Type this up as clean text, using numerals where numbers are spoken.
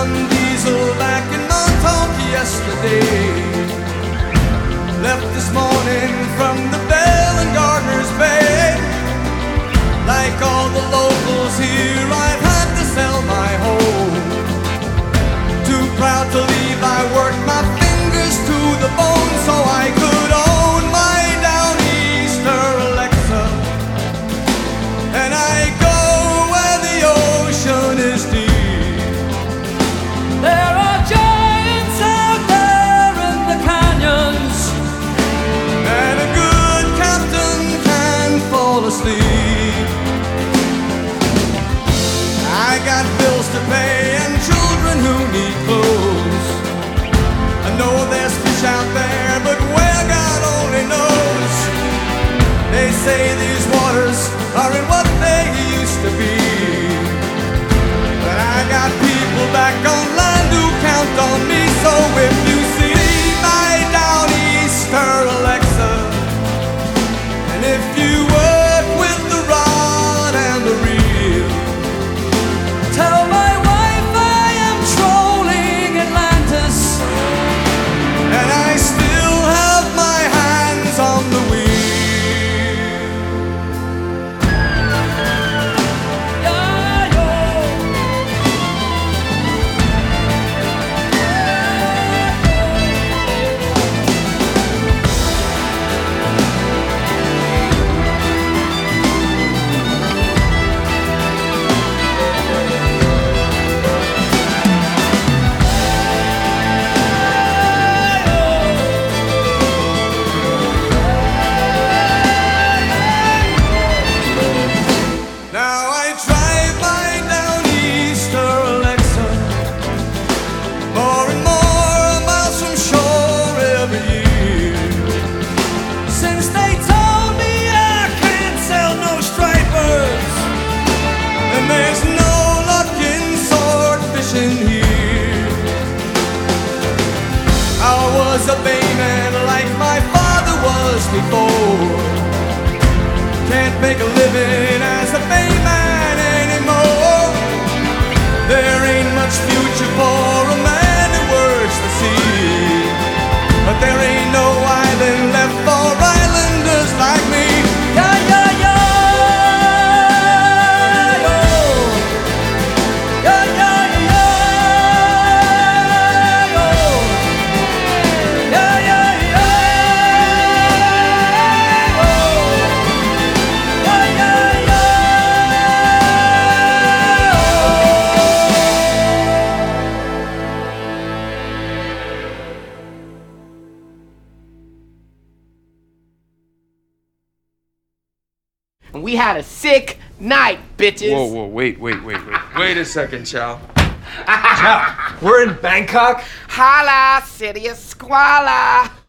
on diesel back in Montauk yesterday. Left this morning from the Bell and Gardner's Bay. Like all the locals here, I've had to sell my home. Too proud to leave, I worked my fingers to the bone so I could own my Downeaster Alexa. And I go where the ocean is deep. There are giants out there in the canyons, and a good captain can fall asleep. I got bills to pay and children who need clothes. I know there's fish out there, but where God only knows. They say these waters aren't what they used to be, but I got people back on land who count on me. So if you see my Downeaster Alexa, and if you work with the rod and the reel, tell my wife I am trolling Atlantis, and I still have my hands on the wheel. Now I drive my Downeaster Alexa more and more miles from shore every year. Since they told me I can't sell no stripers, and there's no luck in swordfishing here. I was a bayman like my father was before. Can't make a living as a bayman anymore. There ain't much future for a man who works the sea, but there ain't no island left for islanders like me. Yeah, yeah, yeah. Yeah, yeah, yeah. Yeah, yeah, yeah. And we had a sick night, bitches. Whoa, wait a second, Chow. Chow, we're in Bangkok? Holla, city of squalor.